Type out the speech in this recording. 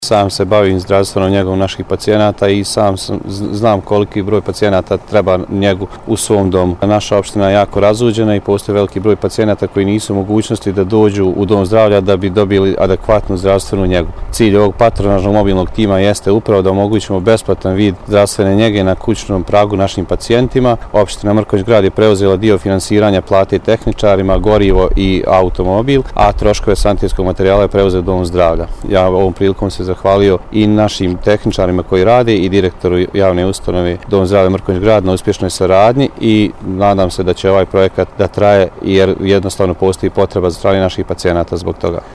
Sam se bavim zdravstvenom njegom naših pacijenata i sam znam koliki broj pacijenata treba njegu u svom domu. Naša opština je jako razuđena i postoji veliki broj pacijenata koji nisu u mogućnosti da dođu u dom zdravlja da bi dobili adekvatnu zdravstvenu njegu. Cilj ovog patronažnog mobilnog tima jeste upravo da omogućimo besplatan vid zdravstvene njege na kućnom pragu našim pacijentima. Opština Mrkonjić Grad je preuzela dio finansiranja plate tehničarima, gorivo i automobil, a troškove sanitetskog materijala je preuzeo dom zdravlja. Ja ovom prilikom se zahvalio i našim tehničarima koji rade i direktoru javne ustanove Dom zdravlja Mrkonjić Grad na uspješnoj saradnji i nadam se da će ovaj projekat da traje jer jednostavno postoji potreba za zdravlje naših pacijenata zbog toga.